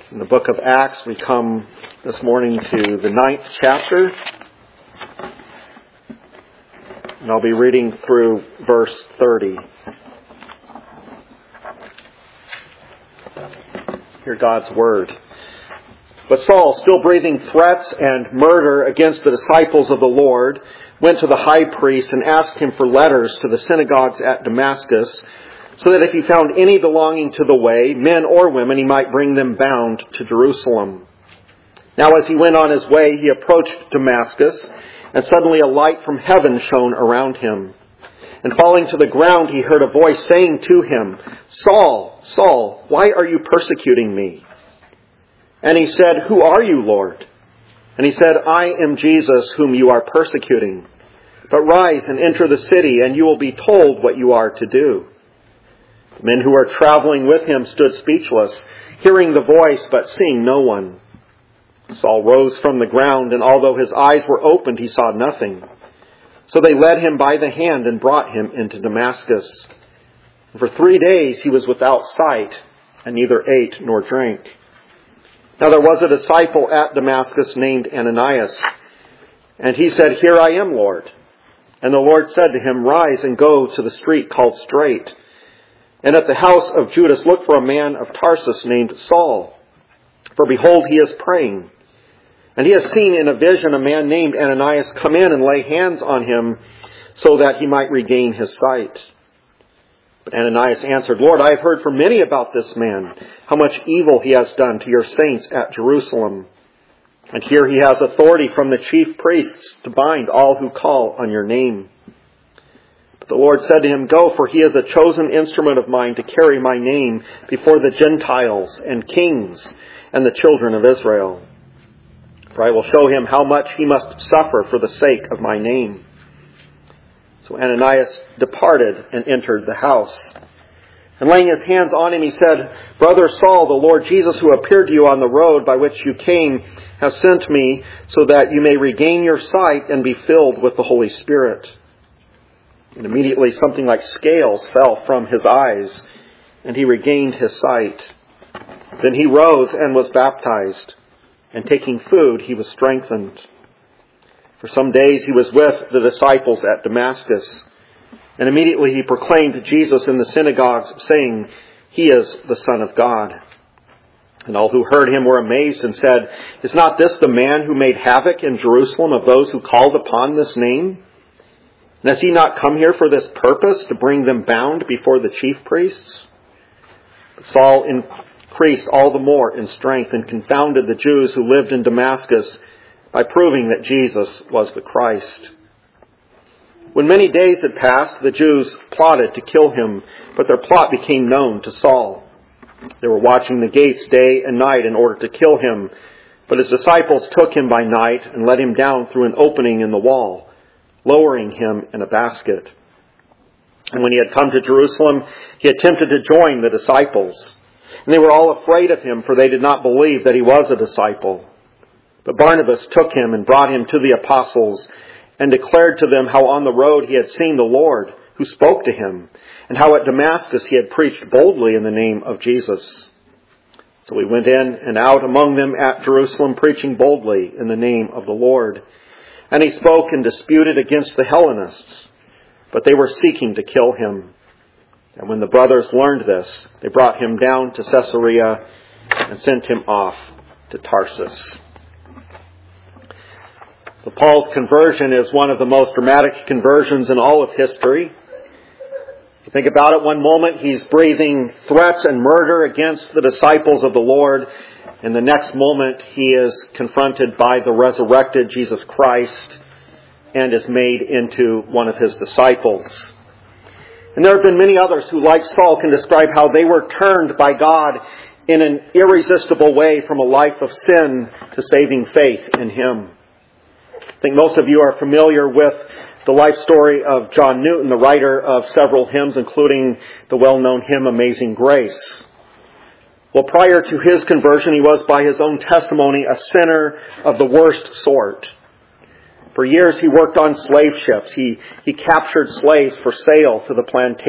In the book of Acts, we come this morning to the 9th chapter. And I'll be reading through verse 30. Hear God's word. But Saul, still breathing threats and murder against the disciples of the Lord, went to the high priest and asked him for letters to the synagogues at Damascus, so that if he found any belonging to the way, men or women, he might bring them bound to Jerusalem. Now as he went on his way, he approached Damascus, and suddenly a light from heaven shone around him. And falling to the ground, he heard a voice saying to him, "Saul, Saul, why are you persecuting me?" And he said, "Who are you, Lord?" And he said, "I am Jesus, whom you are persecuting. But rise and enter the city, and you will be told what you are to do." The men who were traveling with him stood speechless, hearing the voice but seeing no one. Saul rose from the ground, and although his eyes were opened, he saw nothing. So they led him by the hand and brought him into Damascus. And for 3 days he was without sight, and neither ate nor drank. Now there was a disciple at Damascus named Ananias, and he said, "Here I am, Lord." And the Lord said to him, "Rise and go to the street called Straight, and at the house of Judas look for a man of Tarsus named Saul. For behold, he is praying. And he has seen in a vision a man named Ananias come in and lay hands on him so that he might regain his sight." But Ananias answered, "Lord, I have heard from many about this man, how much evil he has done to your saints at Jerusalem. And here he has authority from the chief priests to bind all who call on your name." The Lord said to him, "Go, for he is a chosen instrument of mine to carry my name before the Gentiles and kings and the children of Israel. For I will show him how much he must suffer for the sake of my name." So Ananias departed and entered the house. And laying his hands on him, he said, "Brother Saul, the Lord Jesus, who appeared to you on the road by which you came, has sent me so that you may regain your sight and be filled with the Holy Spirit." And immediately something like scales fell from his eyes, and he regained his sight. Then he rose and was baptized, and taking food he was strengthened. For some days he was with the disciples at Damascus, and immediately he proclaimed Jesus in the synagogues, saying, "He is the Son of God." And all who heard him were amazed and said, "Is not this the man who made havoc in Jerusalem of those who called upon this name? And has he not come here for this purpose, to bring them bound before the chief priests?" But Saul increased all the more in strength and confounded the Jews who lived in Damascus by proving that Jesus was the Christ. When many days had passed, the Jews plotted to kill him, but their plot became known to Saul. They were watching the gates day and night in order to kill him, but his disciples took him by night and let him down through an opening in the wall, lowering him in a basket. And when he had come to Jerusalem, he attempted to join the disciples. And they were all afraid of him, for they did not believe that he was a disciple. But Barnabas took him and brought him to the apostles, and declared to them how on the road he had seen the Lord, who spoke to him, and how at Damascus he had preached boldly in the name of Jesus. So he went in and out among them at Jerusalem, preaching boldly in the name of the Lord. And he spoke and disputed against the Hellenists, but they were seeking to kill him. And when the brothers learned this, they brought him down to Caesarea and sent him off to Tarsus. So Paul's conversion is one of the most dramatic conversions in all of history. If you think about it, one moment he's breathing threats and murder against the disciples of the Lord. In the next moment, he is confronted by the resurrected Jesus Christ and is made into one of his disciples. And there have been many others who, like Saul, can describe how they were turned by God in an irresistible way from a life of sin to saving faith in him. I think most of you are familiar with the life story of John Newton, the writer of several hymns, including the well-known hymn Amazing Grace. Well, prior to his conversion, he was, by his own testimony, a sinner of the worst sort. For years, he worked on slave ships. He captured slaves for sale to the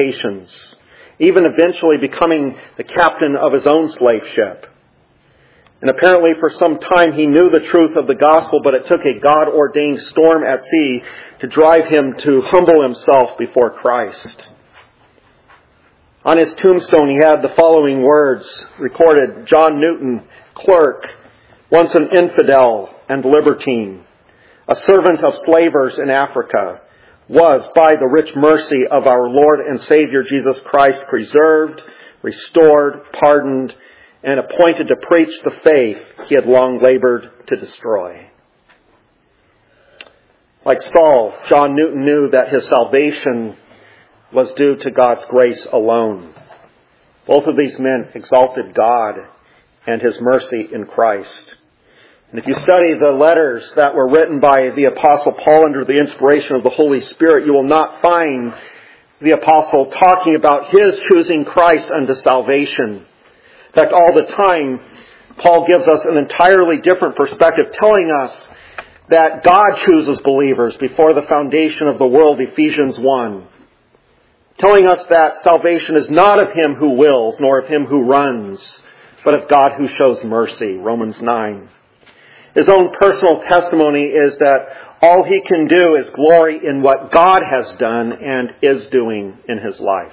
plantations, even eventually becoming the captain of his own slave ship. And apparently for some time he knew the truth of the gospel, but it took a God-ordained storm at sea to drive him to humble himself before Christ. On his tombstone he had the following words recorded: John Newton, clerk, once an infidel and libertine, a servant of slavers in Africa, was by the rich mercy of our Lord and Savior Jesus Christ preserved, restored, pardoned, and appointed to preach the faith he had long labored to destroy. Like Saul, John Newton knew that his salvation was due to God's grace alone. Both of these men exalted God and His mercy in Christ. And if you study the letters that were written by the Apostle Paul under the inspiration of the Holy Spirit, you will not find the Apostle talking about his choosing Christ unto salvation. In fact, all the time, Paul gives us an entirely different perspective, telling us that God chooses believers before the foundation of the world, Ephesians 1. Telling us that salvation is not of him who wills, nor of him who runs, but of God who shows mercy, Romans 9. His own personal testimony is that all he can do is glory in what God has done and is doing in his life.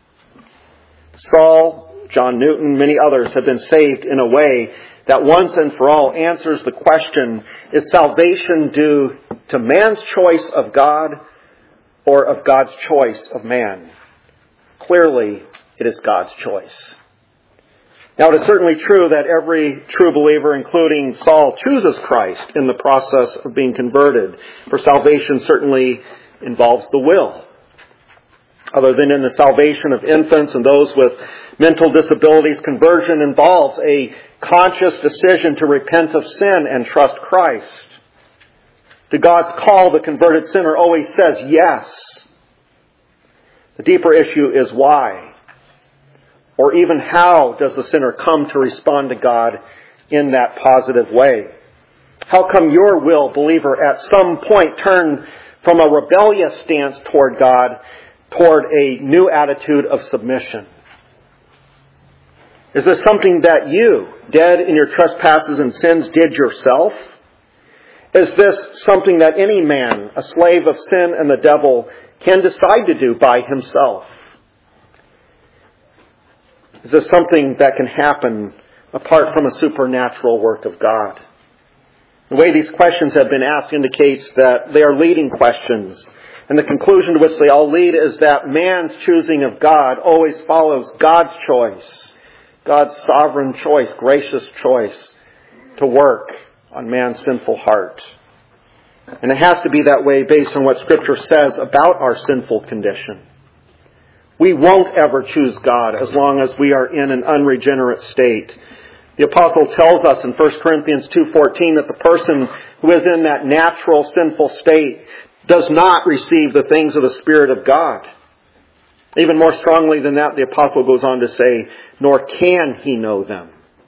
Saul, John Newton, many others have been saved in a way that once and for all answers the question, is salvation due to man's choice of God or of God's choice of man? Clearly, it is God's choice. Now, it is certainly true that every true believer, including Saul, chooses Christ in the process of being converted, for salvation certainly involves the will. Other than in the salvation of infants and those with mental disabilities, conversion involves a conscious decision to repent of sin and trust Christ. To God's call, the converted sinner always says yes. The deeper issue is why, or even how does the sinner come to respond to God in that positive way? How come your will, believer, at some point turn from a rebellious stance toward God toward a new attitude of submission? Is this something that you, dead in your trespasses and sins, did yourself? Is this something that any man, a slave of sin and the devil, can decide to do by himself? Is this something that can happen apart from a supernatural work of God? The way these questions have been asked indicates that they are leading questions. And the conclusion to which they all lead is that man's choosing of God always follows God's choice, God's sovereign choice, gracious choice to work on man's sinful heart. And it has to be that way based on what Scripture says about our sinful condition. We won't ever choose God as long as we are in an unregenerate state. The Apostle tells us in 1 Corinthians 2:14 that the person who is in that natural sinful state does not receive the things of the Spirit of God. Even more strongly than that, the Apostle goes on to say, nor can he know them.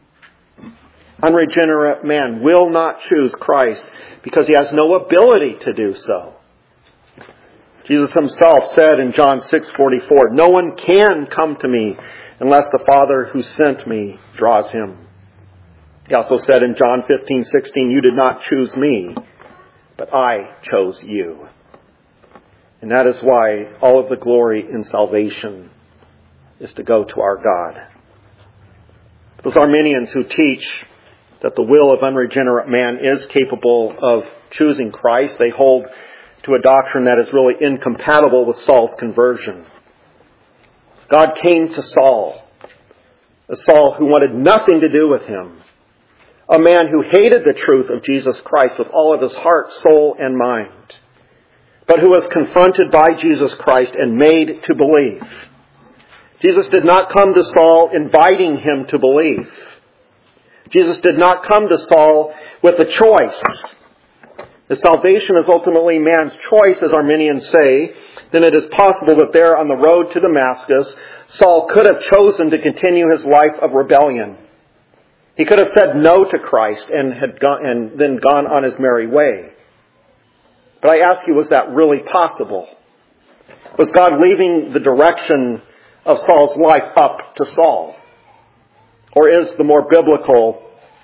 Unregenerate man will not choose Christ because he has no ability to do so. Jesus himself said in John 6:44, no one can come to me unless the Father who sent me draws him. He also said in John 15:16, you did not choose me, but I chose you. And that is why all of the glory in salvation is to go to our God. Those Arminians who teach that the will of unregenerate man is capable of choosing Christ, they hold to a doctrine that is really incompatible with Saul's conversion. God came to Saul, a Saul who wanted nothing to do with him, a man who hated the truth of Jesus Christ with all of his heart, soul, and mind, but who was confronted by Jesus Christ and made to believe. Jesus did not come to Saul inviting him to believe. Jesus did not come to Saul with a choice. If salvation is ultimately man's choice, as Arminians say, then it is possible that there on the road to Damascus, Saul could have chosen to continue his life of rebellion. He could have said no to Christ and then gone on his merry way. But I ask you, was that really possible? Was God leaving the direction of Saul's life up to Saul? Or is the more biblical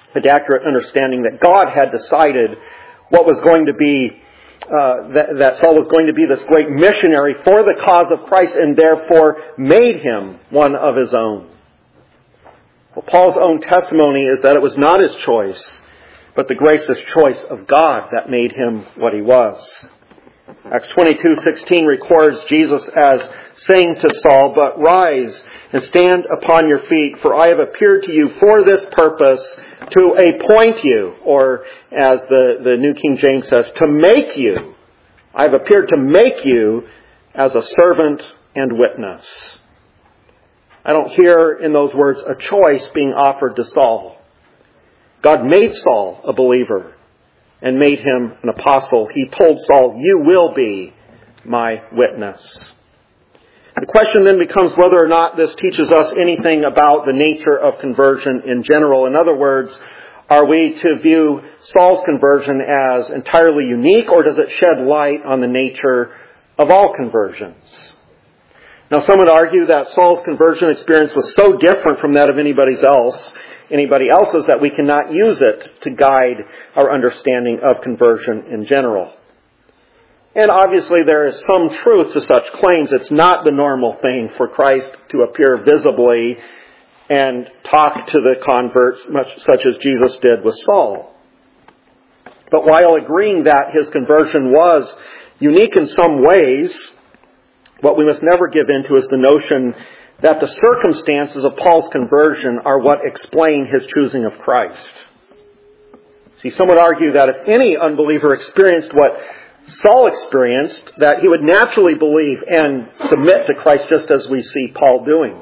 the accurate understanding that God had decided what was going to be, that Saul was going to be this great missionary for the cause of Christ, and therefore made him one of his own. Well, Paul's own testimony is that it was not his choice, but the gracious choice of God that made him what he was. Acts 22:16 records Jesus as saying to Saul, "But rise and stand upon your feet, for I have appeared to you for this purpose, to appoint you," or as the New King James says, to make you. I have appeared to make you as a servant and witness. I don't hear in those words a choice being offered to Saul. God made Saul a believer and made him an apostle. He told Saul, "You will be my witness." The question then becomes whether or not this teaches us anything about the nature of conversion in general. In other words, are we to view Saul's conversion as entirely unique, or does it shed light on the nature of all conversions? Now, some would argue that Saul's conversion experience was so different from that of anybody else's, that we cannot use it to guide our understanding of conversion in general. And obviously there is some truth to such claims. It's not the normal thing for Christ to appear visibly and talk to the converts, such as Jesus did with Saul. But while agreeing that his conversion was unique in some ways, what we must never give in to is the notion that the circumstances of Paul's conversion are what explain his choosing of Christ. See, some would argue that if any unbeliever experienced what Saul experienced, that he would naturally believe and submit to Christ, just as we see Paul doing.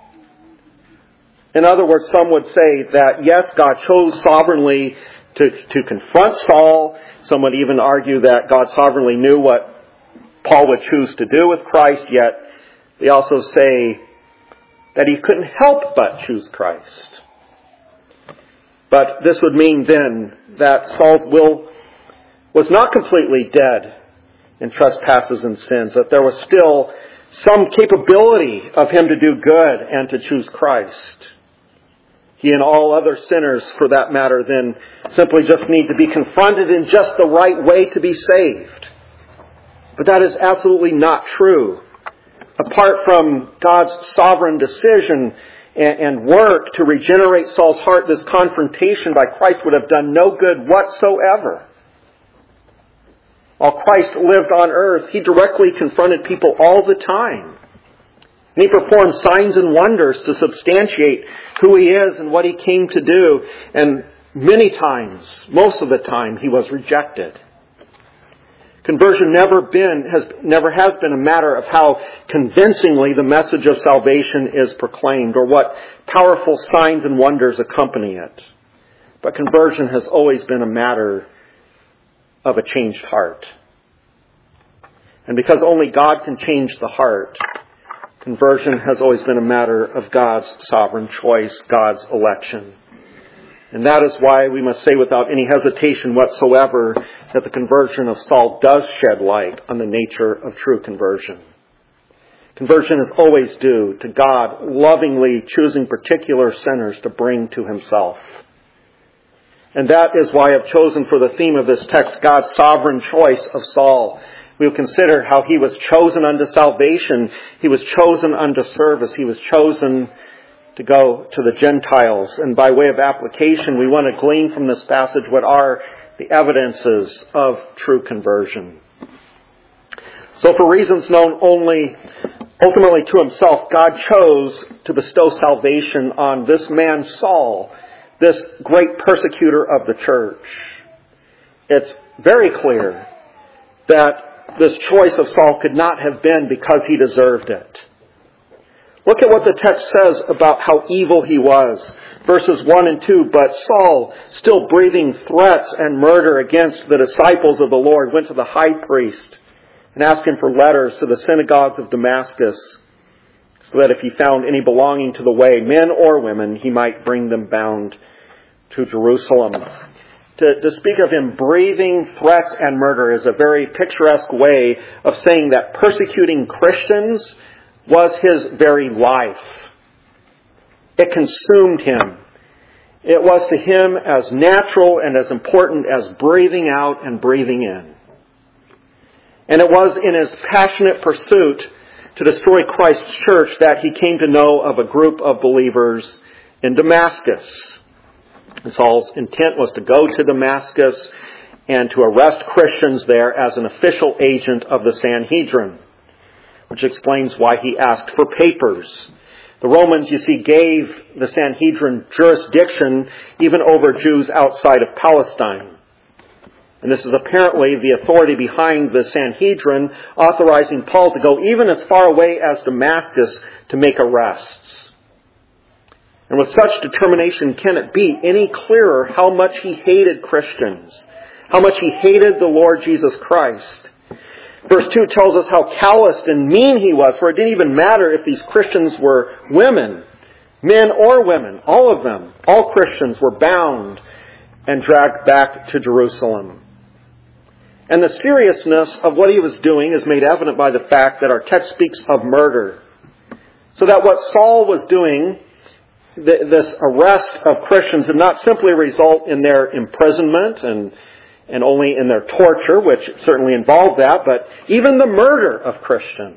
In other words, some would say that yes, God chose sovereignly to confront Saul. Some would even argue that God sovereignly knew what Paul would choose to do with Christ, yet they also say that he couldn't help but choose Christ. But this would mean then that Saul's will was not completely dead in trespasses and sins, that there was still some capability of him to do good and to choose Christ. He and all other sinners, for that matter, then simply just need to be confronted in just the right way to be saved. But that is absolutely not true. Apart from God's sovereign decision and work to regenerate Saul's heart, this confrontation by Christ would have done no good whatsoever. While Christ lived on earth, he directly confronted people all the time. And he performed signs and wonders to substantiate who he is and what he came to do. And many times, most of the time, he was rejected. Conversion never has been a matter of how convincingly the message of salvation is proclaimed or what powerful signs and wonders accompany it. But conversion has always been a matter of a changed heart. And because only God can change the heart, conversion has always been a matter of God's sovereign choice, God's election. And that is why we must say without any hesitation whatsoever that the conversion of Saul does shed light on the nature of true conversion. Conversion is always due to God lovingly choosing particular sinners to bring to himself. And that is why I've chosen for the theme of this text God's sovereign choice of Saul. We'll consider how he was chosen unto salvation. He was chosen unto service. He was chosen to go to the Gentiles. And by way of application, we want to glean from this passage what are the evidences of true conversion. So for reasons known only ultimately to himself, God chose to bestow salvation on this man Saul, this great persecutor of the church. It's very clear that this choice of Saul could not have been because he deserved it. Look at what the text says about how evil he was. Verses 1 and 2, "But Saul, still breathing threats and murder against the disciples of the Lord, went to the high priest and asked him for letters to the synagogues of Damascus, so that if he found any belonging to the way, men or women, he might bring them bound to Jerusalem." To speak of him breathing threats and murder is a very picturesque way of saying that persecuting Christians was his very life. It consumed him. It was to him as natural and as important as breathing out and breathing in. And it was in his passionate pursuit to destroy Christ's church that he came to know of a group of believers in Damascus. And Saul's intent was to go to Damascus and to arrest Christians there as an official agent of the Sanhedrin, which explains why he asked for papers. The Romans, you see, gave the Sanhedrin jurisdiction even over Jews outside of Palestine. And this is apparently the authority behind the Sanhedrin authorizing Paul to go even as far away as Damascus to make arrests. And with such determination, can it be any clearer how much he hated Christians, how much he hated the Lord Jesus Christ? Verse 2 tells us how calloused and mean he was, for it didn't even matter if these Christians were women, men or women, all of them, all Christians were bound and dragged back to Jerusalem. And the seriousness of what he was doing is made evident by the fact that our text speaks of murder. So that what Saul was doing, this arrest of Christians, did not simply result in their imprisonment and only in their torture, which certainly involved that, but even the murder of Christians.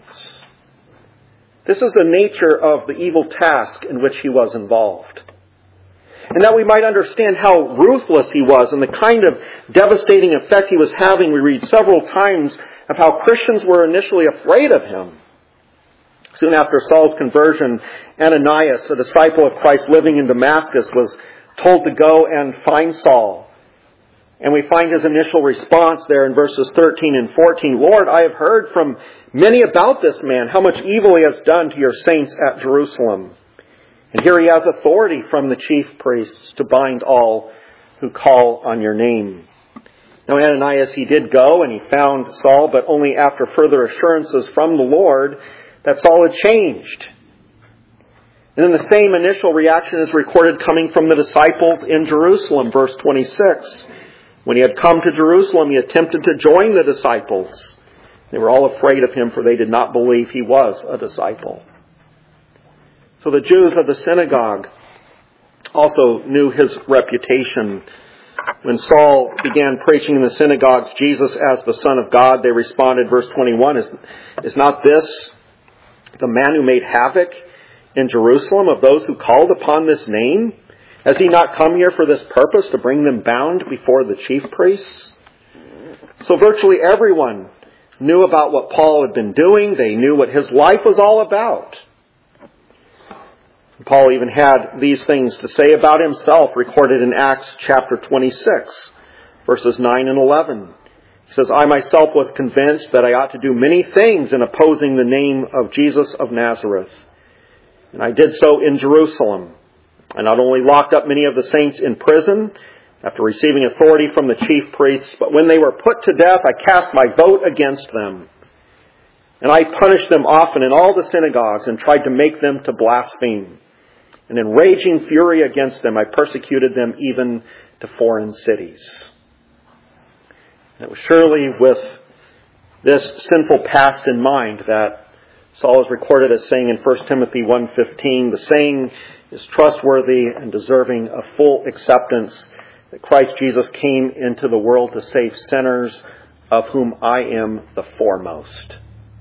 This is the nature of the evil task in which he was involved. And that we might understand how ruthless he was and the kind of devastating effect he was having, we read several times of how Christians were initially afraid of him. Soon after Saul's conversion, Ananias, a disciple of Christ living in Damascus, was told to go and find Saul. And we find his initial response there in verses 13 and 14. Lord, I have heard from many about this man, how much evil he has done to your saints at Jerusalem. And here he has authority from the chief priests to bind all who call on your name. Now Ananias, he did go and he found Saul, but only after further assurances from the Lord that Saul had changed. And then the same initial reaction is recorded coming from the disciples in Jerusalem, verse 26. When he had come to Jerusalem, he attempted to join the disciples. They were all afraid of him, for they did not believe he was a disciple. So the Jews of the synagogue also knew his reputation. When Saul began preaching in the synagogues Jesus as the Son of God, they responded, verse 21, Is not this the man who made havoc in Jerusalem of those who called upon this name? Has he not come here for this purpose, to bring them bound before the chief priests? So virtually everyone knew about what Paul had been doing. They knew what his life was all about. Paul even had these things to say about himself, recorded in Acts chapter 26, verses 9 and 11. He says, I myself was convinced that I ought to do many things in opposing the name of Jesus of Nazareth. And I did so in Jerusalem. I not only locked up many of the saints in prison after receiving authority from the chief priests, but when they were put to death, I cast my vote against them. And I punished them often in all the synagogues and tried to make them to blaspheme. And in raging fury against them, I persecuted them even to foreign cities. And it was surely with this sinful past in mind that Saul is recorded as saying in 1 Timothy 1:15, the saying is trustworthy and deserving of full acceptance, that Christ Jesus came into the world to save sinners, of whom I am the foremost.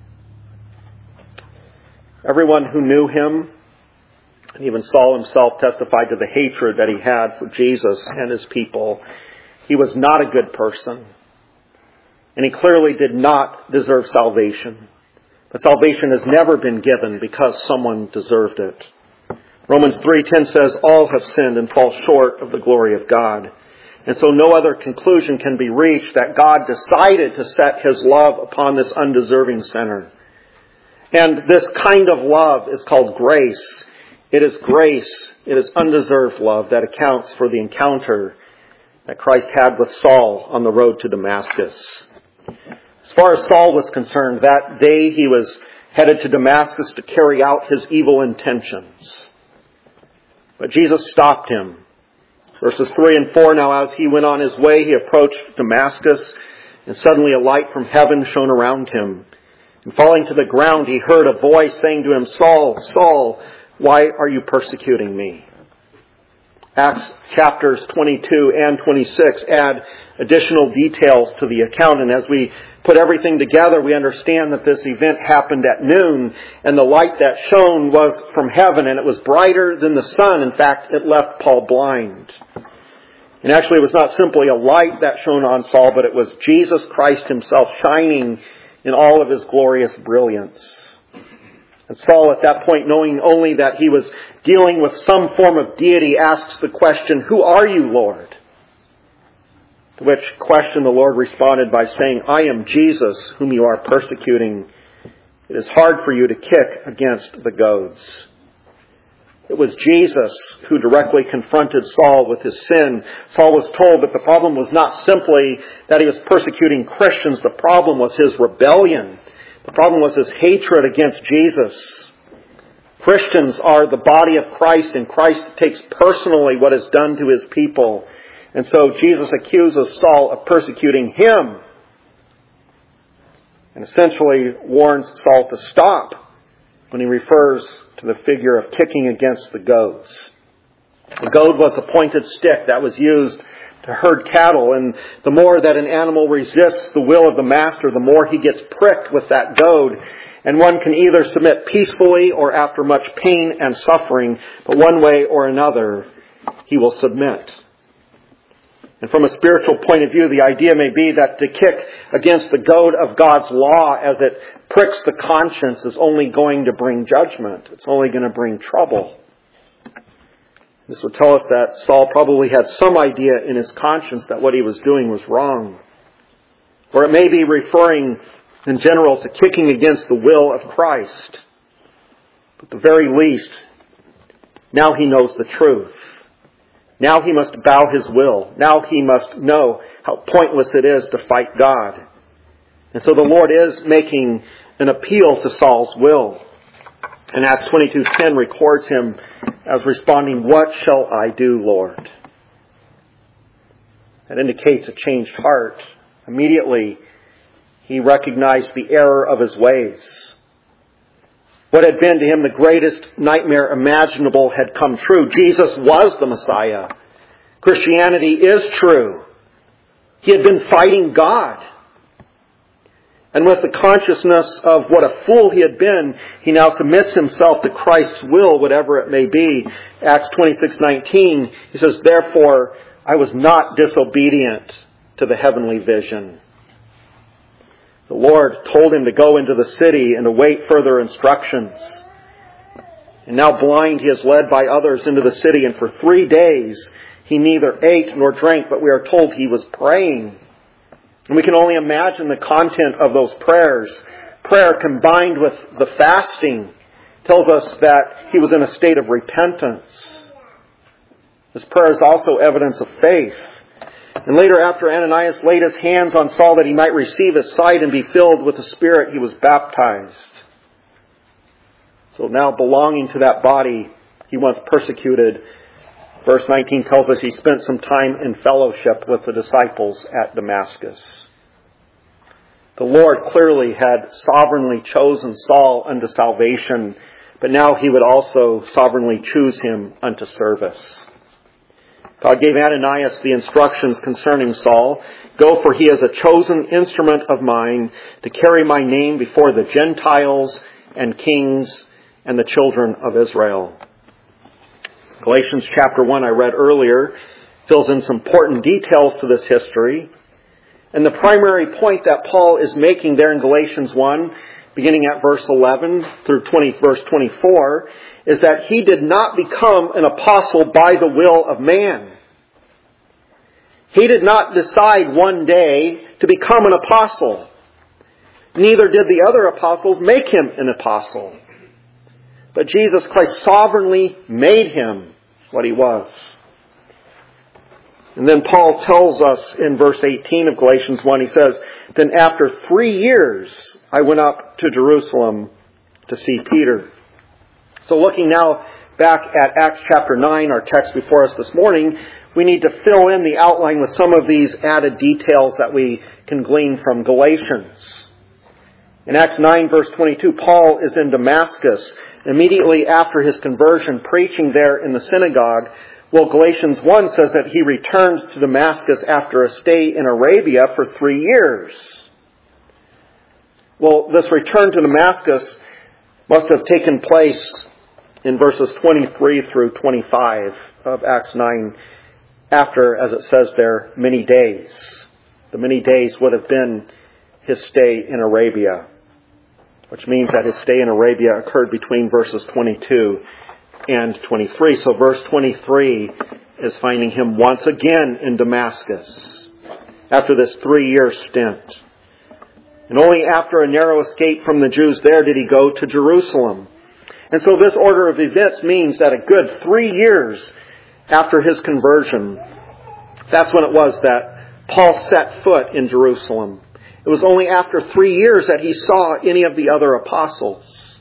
Everyone who knew him, and even Saul himself, testified to the hatred that he had for Jesus and his people. He was not a good person. And he clearly did not deserve salvation. But salvation has never been given because someone deserved it. Romans 3:10 says, all have sinned and fall short of the glory of God. And so no other conclusion can be reached that God decided to set his love upon this undeserving sinner. And this kind of love is called grace. It is grace, it is undeserved love that accounts for the encounter that Christ had with Saul on the road to Damascus. As far as Saul was concerned, that day he was headed to Damascus to carry out his evil intentions. But Jesus stopped him. Verses 3 and 4, now as he went on his way, he approached Damascus, and suddenly a light from heaven shone around him. And falling to the ground, he heard a voice saying to him, Saul, Saul, why are you persecuting me? Acts chapters 22 and 26 add additional details to the account. And as we put everything together, we understand that this event happened at noon, and the light that shone was from heaven, and it was brighter than the sun. In fact, it left Paul blind. And actually, it was not simply a light that shone on Saul, but it was Jesus Christ himself shining in all of his glorious brilliance. And Saul, at that point, knowing only that he was dealing with some form of deity, asks the question, "Who are you, Lord?" To which question the Lord responded by saying, "I am Jesus, whom you are persecuting. It is hard for you to kick against the goads." It was Jesus who directly confronted Saul with his sin. Saul was told that the problem was not simply that he was persecuting Christians. The problem was his rebellion. The problem was his hatred against Jesus. Christians are the body of Christ, and Christ takes personally what is done to his people. And so Jesus accuses Saul of persecuting him, and essentially warns Saul to stop when he refers to the figure of kicking against the goads. The goad was a pointed stick that was used to herd cattle, and the more that an animal resists the will of the master, the more he gets pricked with that goad. And one can either submit peacefully or after much pain and suffering, but one way or another, he will submit. And from a spiritual point of view, the idea may be that to kick against the goad of God's law as it pricks the conscience is only going to bring judgment. It's only going to bring trouble. This would tell us that Saul probably had some idea in his conscience that what he was doing was wrong. Or it may be referring in general to kicking against the will of Christ. But at the very least, now he knows the truth. Now he must bow his will. Now he must know how pointless it is to fight God. And so the Lord is making an appeal to Saul's will. And Acts 22:10 records him as responding, "What shall I do, Lord?" That indicates a changed heart. Immediately, he recognized the error of his ways. What had been to him the greatest nightmare imaginable had come true. Jesus was the Messiah. Christianity is true. He had been fighting God. And with the consciousness of what a fool he had been, he now submits himself to Christ's will, whatever it may be. Acts 26:19, he says, "Therefore, I was not disobedient to the heavenly vision." The Lord told him to go into the city and await further instructions. And now blind, he is led by others into the city, and for 3 days he neither ate nor drank, but we are told he was praying. And we can only imagine the content of those prayers. Prayer combined with the fasting tells us that he was in a state of repentance. This prayer is also evidence of faith. And later, after Ananias laid his hands on Saul that he might receive his sight and be filled with the Spirit, he was baptized. So now, belonging to that body he once persecuted, verse 19 tells us he spent some time in fellowship with the disciples at Damascus. The Lord clearly had sovereignly chosen Saul unto salvation, but now he would also sovereignly choose him unto service. God gave Ananias the instructions concerning Saul. "Go, for he is a chosen instrument of mine to carry my name before the Gentiles and kings and the children of Israel." Galatians chapter 1, I read earlier, fills in some important details to this history. And the primary point that Paul is making there in Galatians 1, beginning at verse 11 through verse 24, is that he did not become an apostle by the will of man. He did not decide one day to become an apostle. Neither did the other apostles make him an apostle. But Jesus Christ sovereignly made him what he was. And then Paul tells us in verse 18 of Galatians 1, he says, "Then after 3 years I went up to Jerusalem to see Peter." So looking now back at Acts chapter 9, our text before us this morning, we need to fill in the outline with some of these added details that we can glean from Galatians. In Acts 9 verse 22, Paul is in Damascus. Immediately after his conversion, preaching there in the synagogue, Well, Galatians 1 says that he returned to Damascus after a stay in Arabia for 3 years. Well, this return to Damascus must have taken place in verses 23 through 25 of Acts 9 after, as it says there, many days. The many days would have been his stay in Arabia, which means that his stay in Arabia occurred between verses 22 and 23. So verse 23 is finding him once again in Damascus after this 3-year stint. And only after a narrow escape from the Jews there did he go to Jerusalem. And so this order of events means that a good 3 years after his conversion, that's when it was that Paul set foot in Jerusalem. It was only after 3 years that he saw any of the other apostles.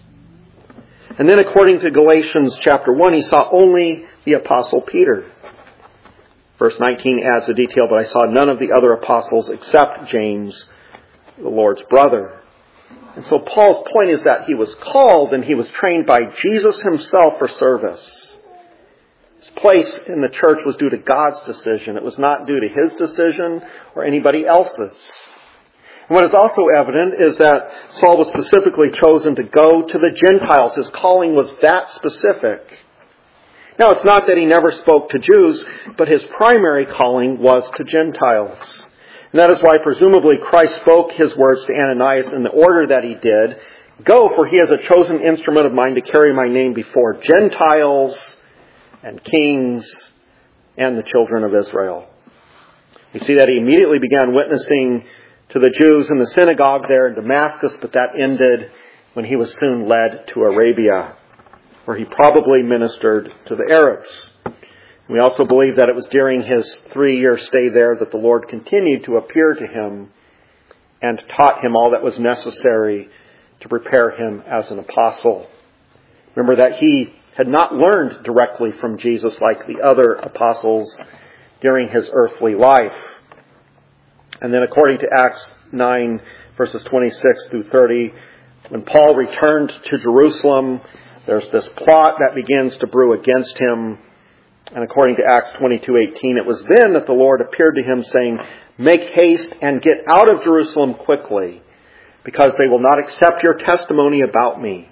And then according to Galatians chapter 1, he saw only the apostle Peter. Verse 19 adds the detail, but I saw none of the other apostles except James, the Lord's brother. And so Paul's point is that he was called and he was trained by Jesus himself for service. His place in the church was due to God's decision. It was not due to his decision or anybody else's. And what is also evident is that Saul was specifically chosen to go to the Gentiles. His calling was that specific. Now, it's not that he never spoke to Jews, but his primary calling was to Gentiles. And that is why presumably Christ spoke his words to Ananias in the order that he did. Go, for he is a chosen instrument of mine to carry my name before Gentiles and kings and the children of Israel. We see that he immediately began witnessing to the Jews in the synagogue there in Damascus, but that ended when he was soon led to Arabia, where he probably ministered to the Arabs. We also believe that it was during his 3-year stay there that the Lord continued to appear to him and taught him all that was necessary to prepare him as an apostle. Remember that he had not learned directly from Jesus like the other apostles during his earthly life. And then according to Acts 9, verses 26 through 30, when Paul returned to Jerusalem, there's this plot that begins to brew against him. And according to Acts 22:18, it was then that the Lord appeared to him saying, make haste and get out of Jerusalem quickly, because they will not accept your testimony about me.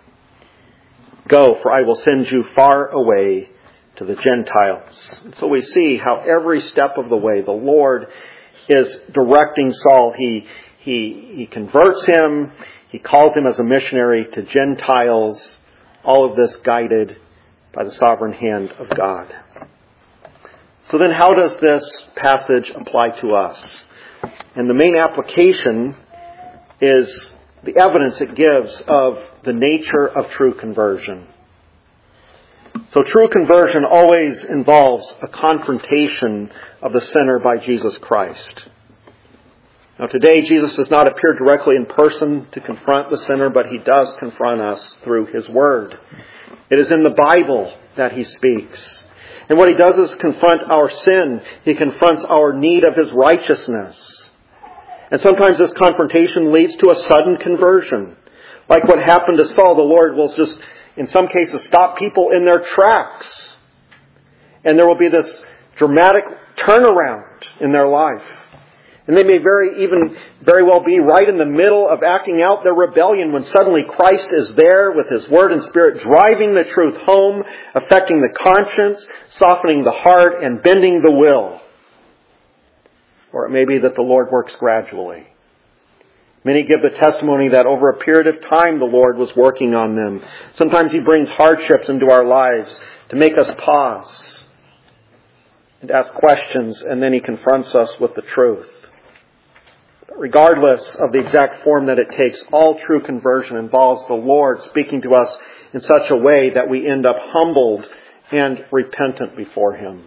Go, for I will send you far away to the Gentiles. And so we see how every step of the way the Lord is directing Saul. He converts him. He calls him as a missionary to Gentiles. All of this guided by the sovereign hand of God. So then how does this passage apply to us? And the main application is the evidence it gives of the nature of true conversion. So true conversion always involves a confrontation of the sinner by Jesus Christ. Now today, Jesus does not appear directly in person to confront the sinner, but he does confront us through his word. It is in the Bible that he speaks. And what he does is confront our sin. He confronts our need of his righteousness. And sometimes this confrontation leads to a sudden conversion. Like what happened to Saul, the Lord will just, in some cases, stop people in their tracks. And there will be this dramatic turnaround in their life. And they may very well be right in the middle of acting out their rebellion when suddenly Christ is there with his word and spirit driving the truth home, affecting the conscience, softening the heart, and bending the will. Or it may be that the Lord works gradually. Many give the testimony that over a period of time the Lord was working on them. Sometimes he brings hardships into our lives to make us pause and ask questions, and then he confronts us with the truth. Regardless of the exact form that it takes, all true conversion involves the Lord speaking to us in such a way that we end up humbled and repentant before him.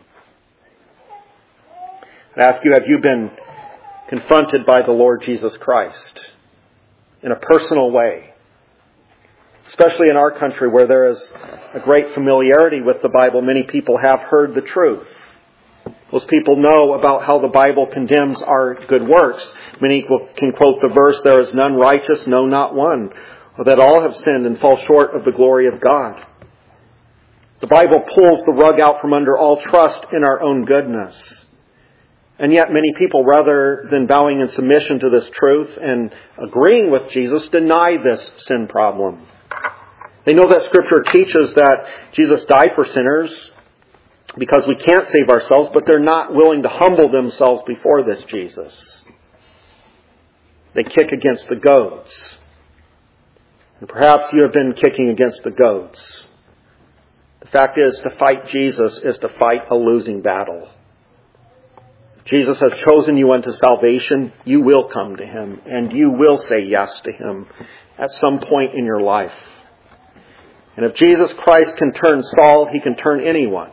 I ask you, have you been confronted by the Lord Jesus Christ in a personal way? Especially in our country where there is a great familiarity with the Bible, many people have heard the truth. Most people know about how the Bible condemns our good works. Many can quote the verse, there is none righteous, no, not one, or that all have sinned and fall short of the glory of God. The Bible pulls the rug out from under all trust in our own goodness. And yet many people, rather than bowing in submission to this truth and agreeing with Jesus, deny this sin problem. They know that Scripture teaches that Jesus died for sinners because we can't save ourselves, but they're not willing to humble themselves before this Jesus. They kick against the goads. And perhaps you have been kicking against the goads. The fact is, to fight Jesus is to fight a losing battle. If Jesus has chosen you unto salvation, you will come to Him, and you will say yes to Him at some point in your life. And if Jesus Christ can turn Saul, He can turn anyone.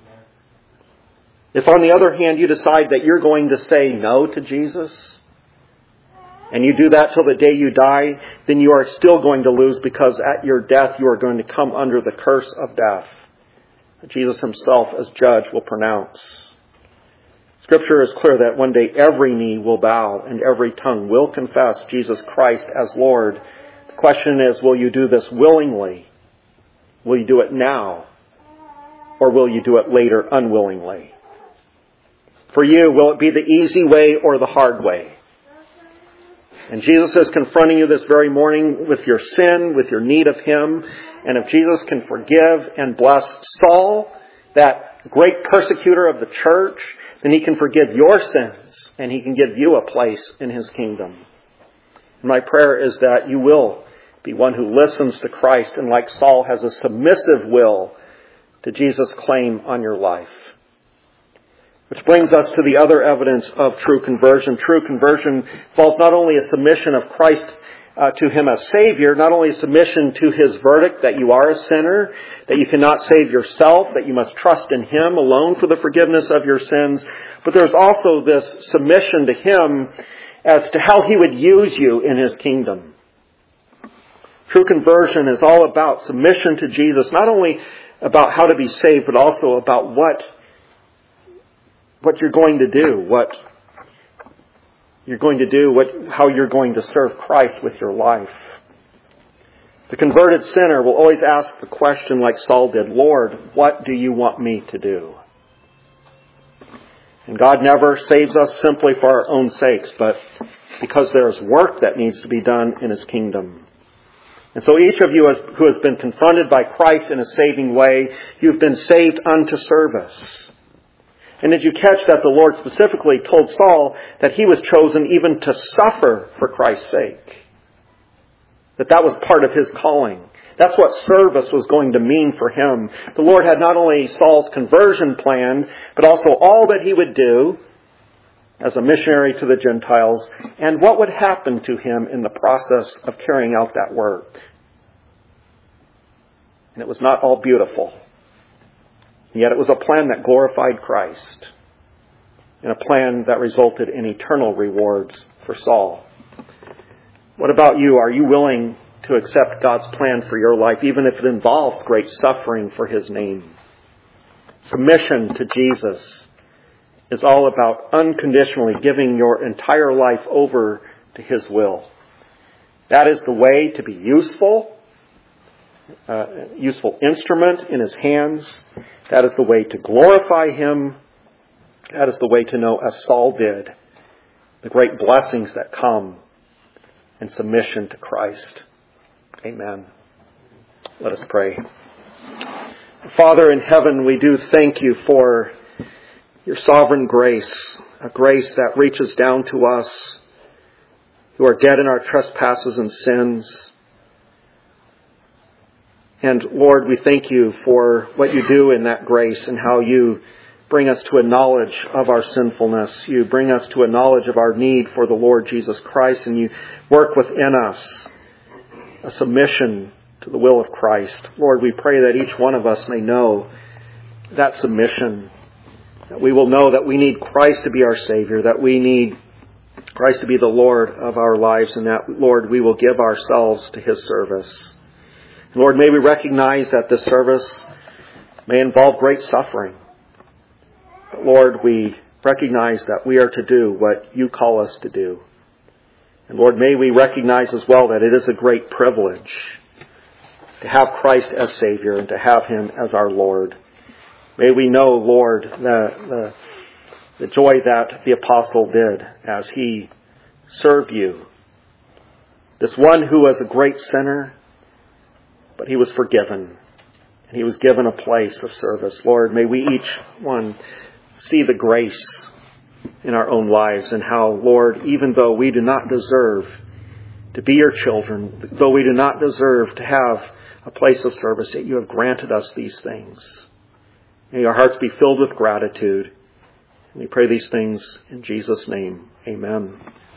If on the other hand you decide that you're going to say no to Jesus, and you do that till the day you die, then you are still going to lose, because at your death you are going to come under the curse of death that Jesus Himself as judge will pronounce. Scripture is clear that one day every knee will bow and every tongue will confess Jesus Christ as Lord. The question is, will you do this willingly? Will you do it now? Or will you do it later unwillingly? For you, will it be the easy way or the hard way? And Jesus is confronting you this very morning with your sin, with your need of Him. And if Jesus can forgive and bless Saul, that great persecutor of the church, then He can forgive your sins and He can give you a place in His kingdom. And my prayer is that you will be one who listens to Christ and, like Saul, has a submissive will to Jesus' claim on your life. Which brings us to the other evidence of true conversion. True conversion involves not only a submission of Christ to Him as Savior, not only a submission to His verdict that you are a sinner, that you cannot save yourself, that you must trust in Him alone for the forgiveness of your sins, but there's also this submission to Him as to how He would use you in His kingdom. True conversion is all about submission to Jesus, not only about how to be saved, but also about what you're going to do, how you're going to serve Christ with your life. The converted sinner will always ask the question like Saul did, Lord, what do you want me to do? And God never saves us simply for our own sakes, but because there is work that needs to be done in His kingdom. And so each of you who has been confronted by Christ in a saving way, you've been saved unto service. And did you catch that the Lord specifically told Saul that he was chosen even to suffer for Christ's sake? That was part of his calling. That's what service was going to mean for him. The Lord had not only Saul's conversion planned, but also all that he would do as a missionary to the Gentiles, and what would happen to him in the process of carrying out that work. And it was not all beautiful. And yet it was a plan that glorified Christ, and a plan that resulted in eternal rewards for Saul. What about you? Are you willing to accept God's plan for your life, even if it involves great suffering for His name? Submission to Jesus is all about unconditionally giving your entire life over to His will. That is the way to be useful instrument in His hands. That is the way to glorify Him. That is the way to know, as Saul did, the great blessings that come in submission to Christ. Amen. Let us pray. Father in heaven, we do thank You for Your sovereign grace, a grace that reaches down to us who are dead in our trespasses and sins. And Lord, we thank You for what You do in that grace and how You bring us to a knowledge of our sinfulness. You bring us to a knowledge of our need for the Lord Jesus Christ, and You work within us a submission to the will of Christ. Lord, we pray that each one of us may know that submission, that we will know that we need Christ to be our Savior, that we need Christ to be the Lord of our lives, and that, Lord, we will give ourselves to His service. Lord, may we recognize that this service may involve great suffering. But Lord, we recognize that we are to do what You call us to do. And Lord, may we recognize as well that it is a great privilege to have Christ as Savior and to have Him as our Lord. May we know, Lord, the joy that the apostle did as he served you. This one who was a great sinner, but he was forgiven. And he was given a place of service. Lord, may we each one see the grace in our own lives and how, Lord, even though we do not deserve to be your children, though we do not deserve to have a place of service, that you have granted us these things. May our hearts be filled with gratitude. And we pray these things in Jesus' name. Amen.